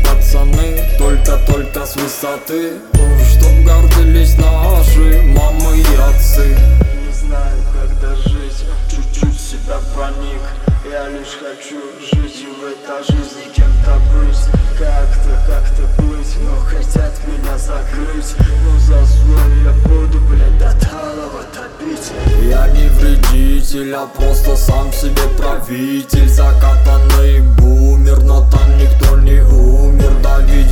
пацаны, только-только с высоты, чтоб гордились наши мамы и отцы. Не знаю, как дожить, чуть-чуть себя проник. Я лишь хочу жить и в этой жизни кем-то быть. Как-то быть, но хотят меня закрыть. Но за свой я буду, блядь, до талого топить. Я не вредитель, а просто сам себе правитель. Закатанный бумер, но там никто не умер. Давить